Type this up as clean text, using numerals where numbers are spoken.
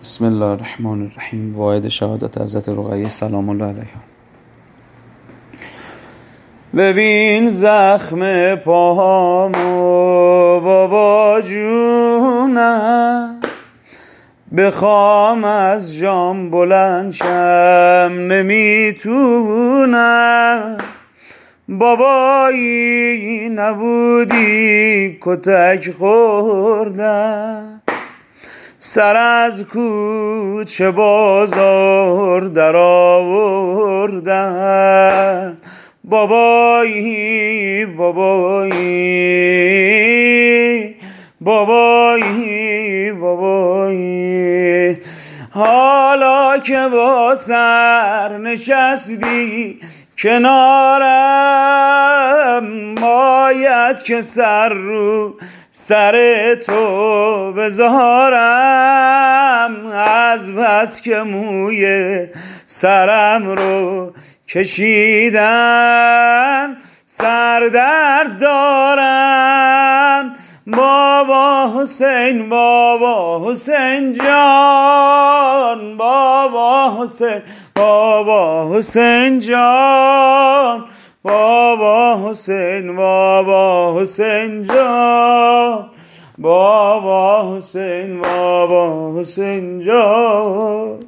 بسم الله الرحمن الرحیم. واحد شهادت حضرت رقیه سلام الله علیها. ببین زخم پاهامو بابا جونم، بخوام از جام بلند شم نمیتونم. بابایی نبودی کتک خوردم، سر از کوچه بازار در آوردم. بابایی بابایی بابایی بابایی، حالا که با سر نشستی کنارم، باید که سر رو سر تو بذارم. از بس که موی سرم رو کشیدن سردرد دارم. بابا حسین بابا حسین جان، بابا حسین بابا حسین جان، بابا حسین بابا حسین جان، بابا حسین بابا حسین جان.